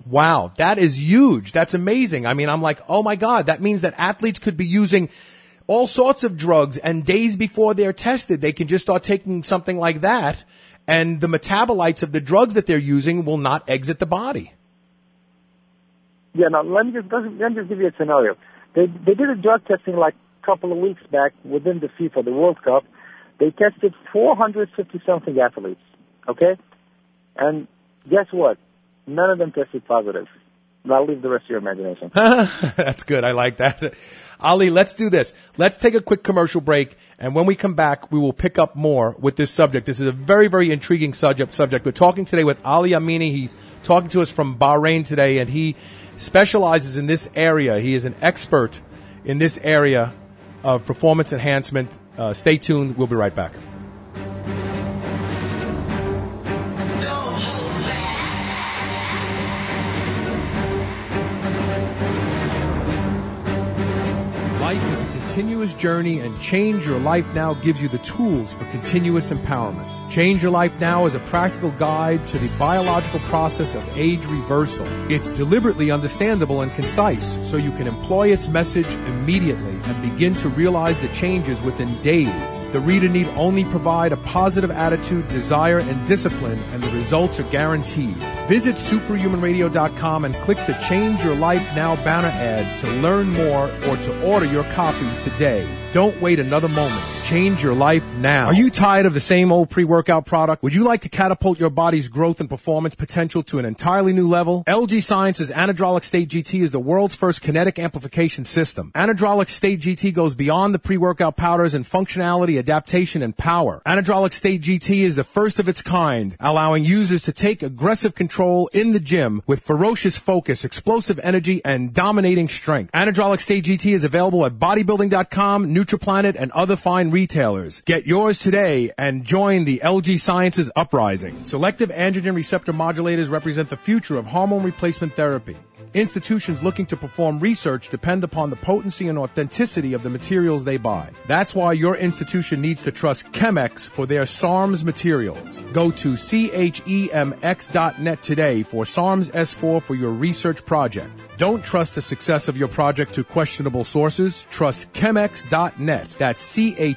Wow, that is huge. That's amazing. I mean, I'm like, oh my God, that means that athletes could be using all sorts of drugs, and days before they're tested, they can just start taking something like that, and the metabolites of the drugs that they're using will not exit the body. Yeah, now let me just give you a scenario. They did a drug testing like a couple of weeks back within the FIFA, the World Cup. They tested 450-something athletes, okay? And guess what? None of them tested positive. I'll leave the rest to your imagination. That's good. I like that. Ali, let's do this. Let's take a quick commercial break, and when we come back, we will pick up more with this subject. This is a very, very intriguing subject. We're talking today with Ali Amini. He's talking to us from Bahrain today, and he specializes in this area. He is an expert in this area of performance enhancement. Stay tuned. We'll be right back. Life is a continuous journey, and Change Your Life Now gives you the tools for continuous empowerment. Change Your Life Now is a practical guide to the biological process of age reversal. It's deliberately understandable and concise, so you can employ its message immediately and begin to realize the changes within days. The reader need only provide a positive attitude, desire, and discipline, and the results are guaranteed. Visit superhumanradio.com and click the Change Your Life Now banner ad to learn more or to order your copy today. Don't wait another moment. Change your life now. Are you tired of the same old pre-workout product? Would you like to catapult your body's growth and performance potential to an entirely new level? LG Science's Anadrolic State GT is the world's first kinetic amplification system. Anadrolic State GT goes beyond the pre-workout powders in functionality, adaptation, and power. Anadrolic State GT is the first of its kind, allowing users to take aggressive control in the gym with ferocious focus, explosive energy, and dominating strength. Anadrolic State GT is available at bodybuilding.com, NutriPlanet, and other fine retailers. Get yours today and join the LG Sciences uprising. Selective androgen receptor modulators represent the future of hormone replacement therapy. Institutions looking to perform research depend upon the potency and authenticity of the materials they buy. That's why your institution needs to trust Chemex for their SARMS materials. Go to CHEMX.net today for SARMS S4 for your research project. Don't trust the success of your project to questionable sources. Trust Chemex.net. That's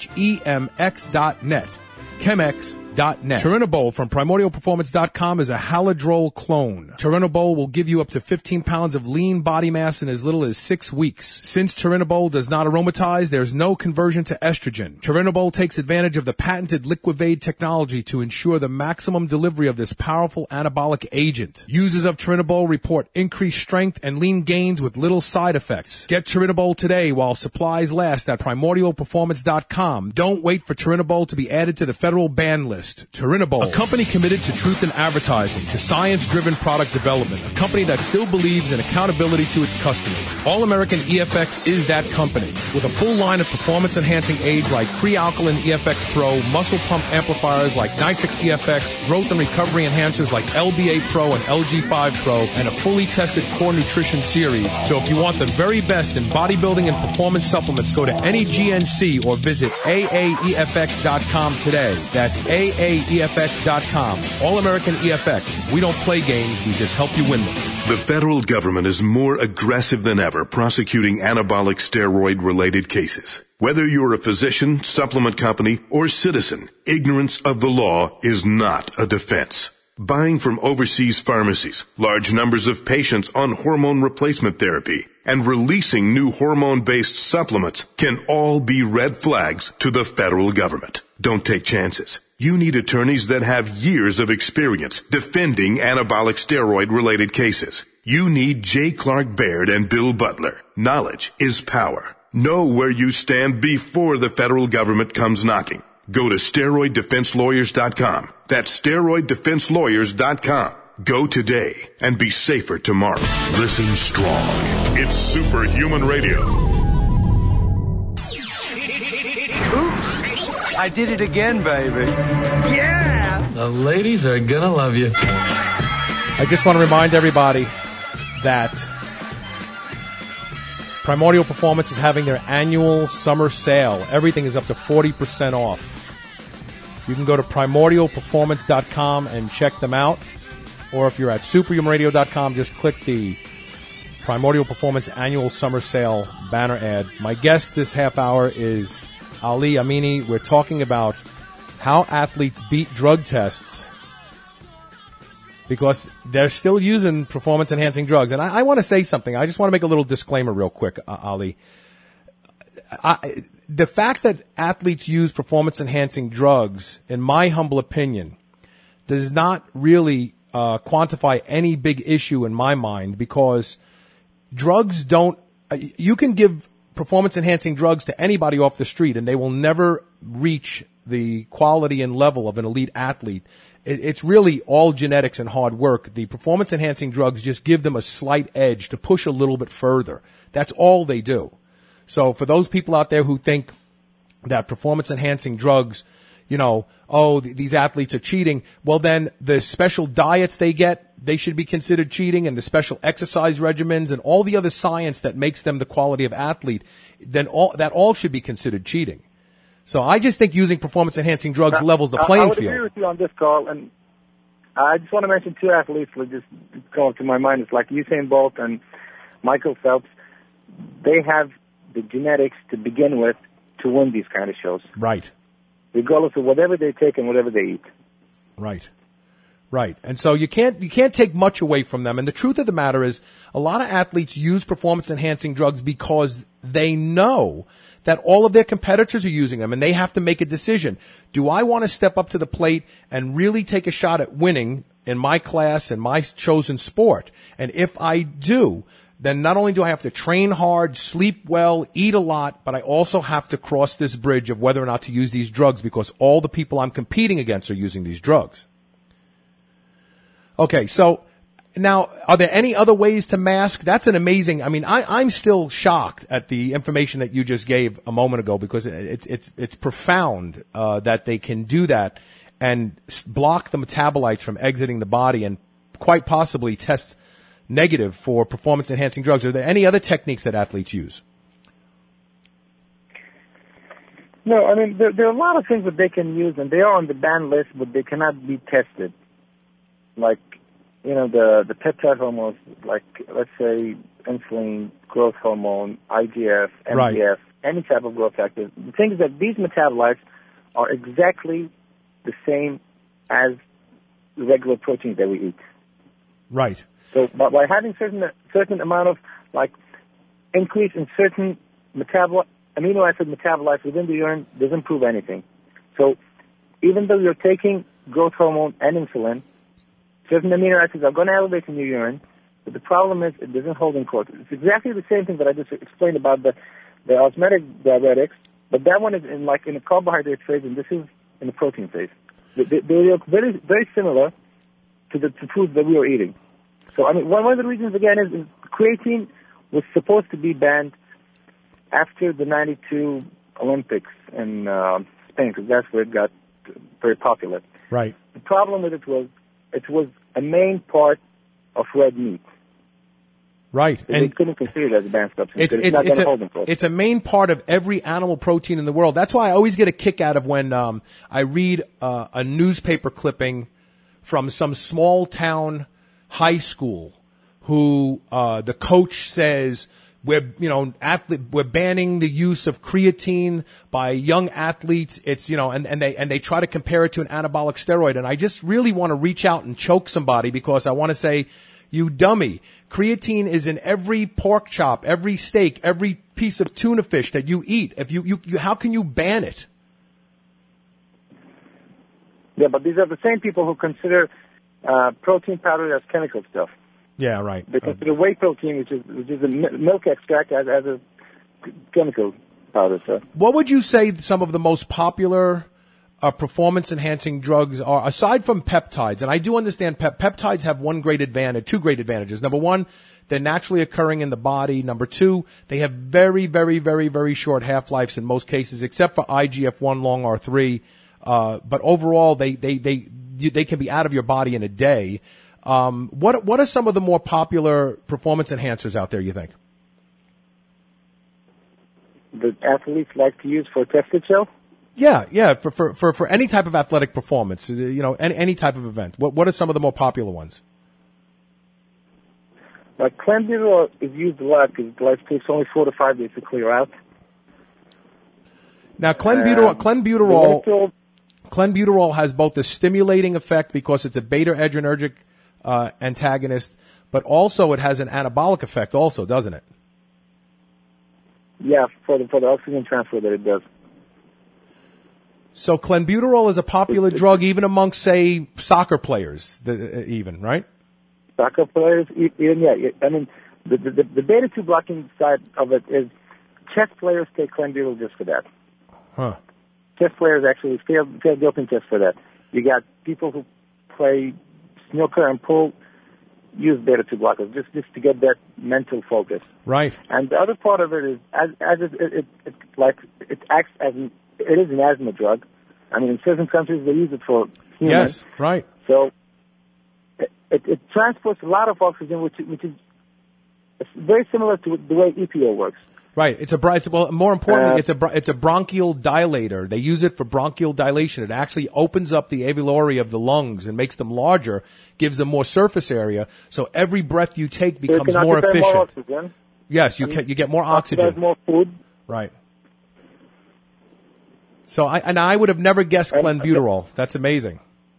CHEMX.net. Chemex.net. Turinabol from PrimordialPerformance.com is a Haladrol clone. Turinabol will give you up to 15 pounds of lean body mass in as little as 6 weeks. Since Turinabol does not aromatize, there's no conversion to estrogen. Turinabol takes advantage of the patented Liquivade technology to ensure the maximum delivery of this powerful anabolic agent. Users of Turinabol report increased strength and lean gains with little side effects. Get Turinabol today while supplies last at PrimordialPerformance.com. Don't wait for Turinabol to be added to the federal ban list. Turinabol, a company committed to truth in advertising, to science-driven product development, a company that still believes in accountability to its customers. All-American EFX is that company. With a full line of performance-enhancing aids like Pre-Alkaline EFX Pro, muscle pump amplifiers like Nitrix EFX, growth and recovery enhancers like LB8 Pro and LG5 Pro, and a fully tested core nutrition series. So if you want the very best in bodybuilding and performance supplements, go to any GNC or visit AAEFX.com today. That's AAEFX.com. All-American EFX. We don't play games, we just help you win them. The federal government is more aggressive than ever prosecuting anabolic steroid-related cases. Whether you're a physician, supplement company, or citizen, ignorance of the law is not a defense. Buying from overseas pharmacies, large numbers of patients on hormone replacement therapy, and releasing new hormone-based supplements can all be red flags to the federal government. Don't take chances. You need attorneys that have years of experience defending anabolic steroid-related cases. You need J. Clark Baird and Bill Butler. Knowledge is power. Know where you stand before the federal government comes knocking. Go to steroiddefenselawyers.com. That's steroiddefenselawyers.com. Go today and be safer tomorrow. Listen strong. It's Superhuman Radio. Oops. I did it again, baby. Yeah! The ladies are gonna love you. I just want to remind everybody that Primordial Performance is having their annual summer sale. Everything is up to 40% off. You can go to primordialperformance.com and check them out. or if you're at superhumanradio.com, just click the Primordial Performance Annual Summer Sale banner ad. My guest this half hour is Ali Amini. We're talking about how athletes beat drug tests because they're still using performance-enhancing drugs. And I want to say something. I just want to make a little disclaimer real quick, Ali. The fact that athletes use performance-enhancing drugs, in my humble opinion, does not really quantify any big issue in my mind, because drugs don't you can give performance-enhancing drugs to anybody off the street and they will never reach the quality and level of an elite athlete. It's really all genetics and hard work. The performance-enhancing drugs just give them a slight edge to push a little bit further. That's all they do. So for those people out there who think that performance-enhancing drugs, these athletes are cheating, well then the special diets they get, they should be considered cheating, and the special exercise regimens and all the other science that makes them the quality of athlete, then all should be considered cheating. So I just think using performance-enhancing drugs levels the playing I would field. agree with you on this, Carl, and I just want to mention two athletes that just come to my mind. It's like Usain Bolt and Michael Phelps. They have the genetics to begin with to win these kind of shows. Right. Regardless of whatever they take and whatever they eat. Right. Right. And so you can't take much away from them. And the truth of the matter is a lot of athletes use performance-enhancing drugs because they know that all of their competitors are using them, and they have to make a decision. Do I want to step up to the plate and really take a shot at winning in my class and my chosen sport? And if I do, then not only do I have to train hard, sleep well, eat a lot, but I also have to cross this bridge of whether or not to use these drugs, because all the people I'm competing against are using these drugs. Okay, so now, are there any other ways to mask? That's an amazing, I'm still shocked at the information that you just gave a moment ago, because it's profound that they can do that and block the metabolites from exiting the body and quite possibly test negative for performance-enhancing drugs. Are there any other techniques that athletes use? No, there are a lot of things that they can use, and they are on the banned list, but they cannot be tested. Like, the peptide hormones, like, let's say, insulin, growth hormone, IGF, MGF, right. Any type of growth factor. The thing is that these metabolites are exactly the same as the regular proteins that we eat. Right. So by having certain amount of, like, increase in certain amino acid metabolites within the urine doesn't prove anything. So even though you're taking growth hormone and insulin, certain amino acids are going to elevate in your urine, but the problem is it doesn't hold in court. It's exactly the same thing that I just explained about the osmotic diuretics, but that one is in a carbohydrate phase, and this is in the protein phase. They look very, very similar to the foods that we are eating. So, one of the reasons, again, is creatine was supposed to be banned after the 92 Olympics in Spain, because that's where it got very popular. Right. The problem with it was a main part of red meat. Right. And they couldn't consider it as a banned substance. It's not going to hold in court. It's a main part of every animal protein in the world. That's why I always get a kick out of when I read a newspaper clipping from some small town high school who the coach says we're banning the use of creatine by young athletes. It's and they try to compare it to an anabolic steroid, and I just really want to reach out and choke somebody, because I want to say, you dummy, creatine is in every pork chop, every steak, every piece of tuna fish that you eat. If you how can you ban it? Yeah, but these are the same people who consider protein powder as chemical stuff. Yeah, right. They consider whey protein, which is a milk extract, as a chemical powder. So. What would you say some of the most popular performance-enhancing drugs are, aside from peptides? And I do understand peptides have two great advantages. Number one, they're naturally occurring in the body. Number two, they have very, very, very, very short half-lives in most cases, except for IGF-1 long R3. But overall, they can be out of your body in a day. What are some of the more popular performance enhancers out there, you think? The athletes like to use for tested show? Yeah, for any type of athletic performance, any type of event. What are some of the more popular ones? Like clenbuterol is used a lot because it takes only 4 to 5 days to clear out. Now, clenbuterol has both a stimulating effect because it's a beta-adrenergic antagonist, but also it has an anabolic effect also, doesn't it? Yeah, for the oxygen transfer that it does. So clenbuterol is a popular drug even amongst, say, soccer players, even, right? Soccer players, even, yeah. I mean, the beta-2 blocking side of it is chess players take clenbuterol just for that. Huh. Chess players actually fail doping tests for that. You got people who play snooker and pool use beta-2 blockers just to get that mental focus. Right. And the other part of it is it acts as it is an asthma drug. I mean, in certain countries they use it for humans. Yes, right. So it transports a lot of oxygen, which is very similar to the way EPO works. Right. More importantly, it's a bronchial dilator. They use it for bronchial dilation. It actually opens up the alveoli of the lungs and makes them larger, gives them more surface area. So every breath you take becomes more efficient. More oxygen. Yes, you get more oxygen. More food. Right. So I would have never guessed clenbuterol. That's amazing.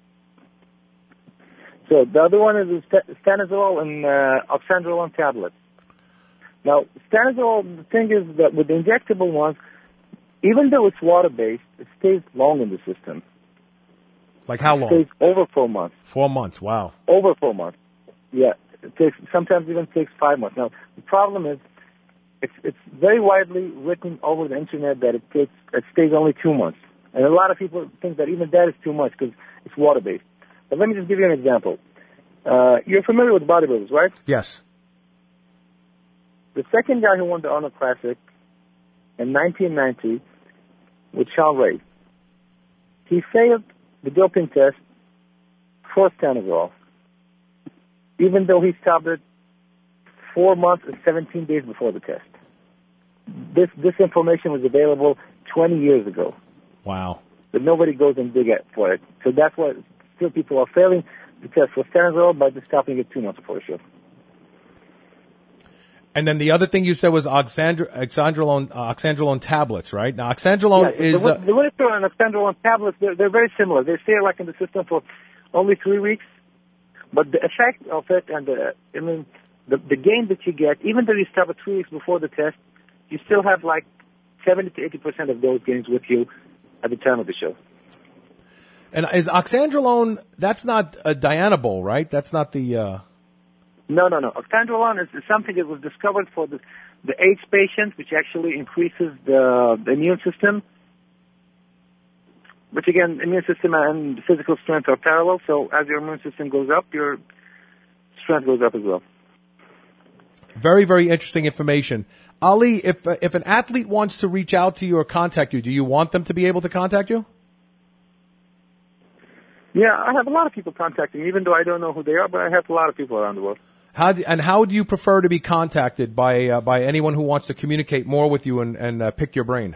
So the other one is stanozolol and oxandrolone tablets. Now, stanozolol, the thing is that with the injectable ones, even though it's water-based, it stays long in the system. Like how long? It stays over 4 months. 4 months, wow. Over 4 months. Yeah, sometimes even takes 5 months. Now, the problem is, it's very widely written over the internet that it stays only 2 months. And a lot of people think that even that is too much because it's water-based. But let me just give you an example. You're familiar with bodybuilders, right? Yes. The second guy who won the Arnold Classic in 1990 with Sean Ray, he failed the doping test for stanozolol, even though he stopped it 4 months and 17 days before the test. This information was available 20 years ago. Wow. But nobody goes and dig for it. So that's why still people are failing the test for stanozolol by just stopping it 2 months before the show. And then the other thing you said was oxandrolone tablets, right? Now, oxandrolone is... The literature on oxandrolone tablets, they're very similar. They stay like in the system for only 3 weeks. But the effect of it and the gain that you get, even though you stop it 3 weeks before the test, you still have like 70 to 80% of those gains with you at the time of the show. And is oxandrolone, that's not a Dianabol, right? That's not the... No. Oxandrolone is something that was discovered for the AIDS patients, which actually increases the immune system. Which again, immune system and physical strength are parallel. So as your immune system goes up, your strength goes up as well. Very, very interesting information. Ali, if an athlete wants to reach out to you or contact you, do you want them to be able to contact you? Yeah, I have a lot of people contacting me, even though I don't know who they are, but I have a lot of people around the world. How do you prefer to be contacted by anyone who wants to communicate more with you and pick your brain?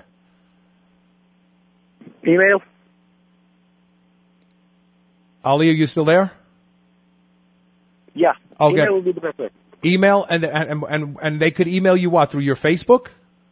Email. Ali, are you still there? Yeah. Okay. Email will be the best way. Email and they could email you what, through your Facebook?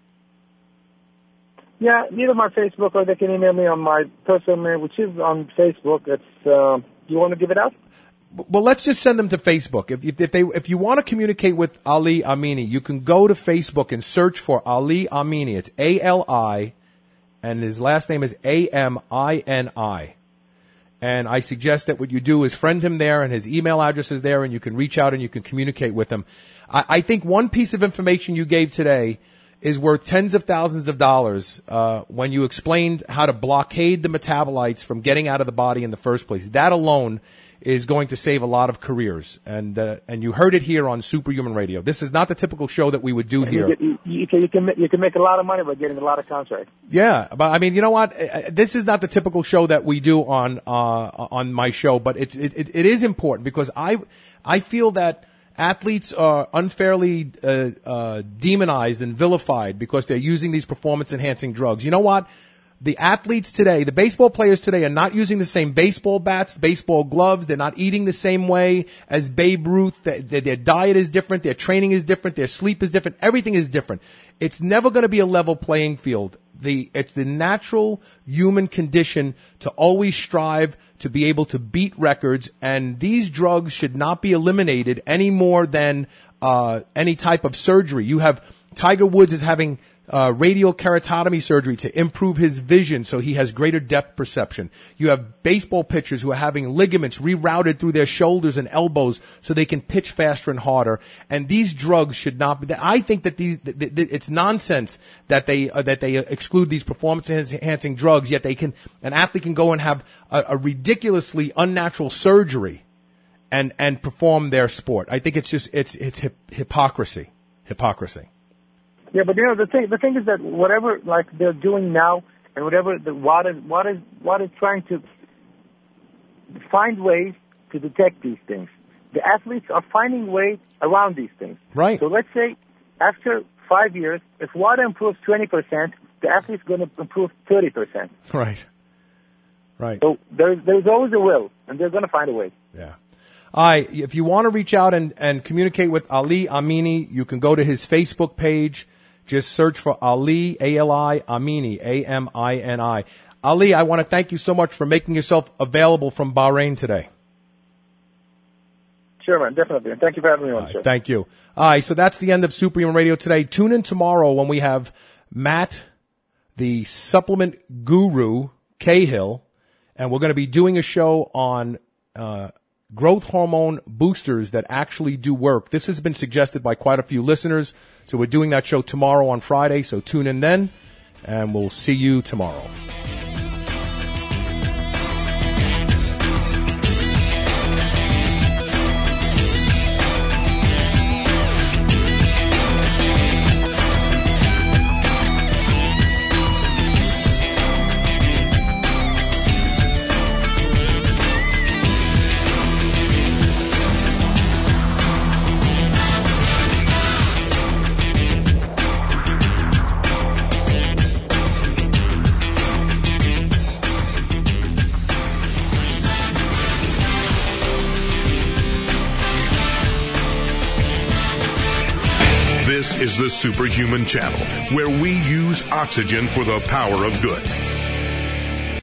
Yeah, either my Facebook or they can email me on my personal mail, which is on Facebook. It's you want to give it out? Well, let's just send them to Facebook. If you want to communicate with Ali Amini, you can go to Facebook and search for Ali Amini. It's ALI, and his last name is AMINI. And I suggest that what you do is friend him there, and his email address is there, and you can reach out and you can communicate with him. I think one piece of information you gave today is worth tens of thousands of dollars when you explained how to blockade the metabolites from getting out of the body in the first place. That alone is going to save a lot of careers, and you heard it here on Superhuman Radio. This is not the typical show that we would do here. You can make a lot of money by getting a lot of contracts. Yeah, but I mean, you know what? This is not the typical show that we do on my show, but it is important because I feel that athletes are unfairly demonized and vilified because they're using these performance-enhancing drugs. You know what? the athletes today, the baseball players today are not using the same baseball bats, baseball gloves. They're not eating the same way as Babe Ruth. Their diet is different. Their training is different. Their sleep is different. Everything is different. It's never going to be a level playing field. It's the natural human condition to always strive to be able to beat records, and these drugs should not be eliminated any more than any type of surgery. You have Tiger Woods is having radial keratotomy surgery to improve his vision so he has greater depth perception. You have baseball pitchers who are having ligaments rerouted through their shoulders and elbows so they can pitch faster and harder. And these drugs should not be. I think that it's nonsense that they exclude these performance enhancing drugs, yet an athlete can go and have a ridiculously unnatural surgery and perform their sport. I think it's hypocrisy. Hypocrisy. Yeah, but the thing is that whatever like they're doing now, and whatever what is trying to find ways to detect these things. The athletes are finding ways around these things. Right. So let's say after 5 years, if WADA improves 20%, the athlete's going to improve 30%. Right. Right. So there's always a will, and they're going to find a way. Yeah. If you want to reach out and communicate with Ali Amini, you can go to his Facebook page. Just search for Ali, A-L-I, Amini, A-M-I-N-I. Ali, I want to thank you so much for making yourself available from Bahrain today. Sure, man, definitely. And thank you for having me on, sir. Thank you. All right, so that's the end of Superhuman Radio today. Tune in tomorrow when we have Matt, the supplement guru, Cahill, and we're going to be doing a show on growth hormone boosters that actually do work. This has been suggested by quite a few listeners, so we're doing that show tomorrow on Friday, so tune in then, and we'll see you tomorrow. This is the Superhuman Channel, where we use oxygen for the power of good.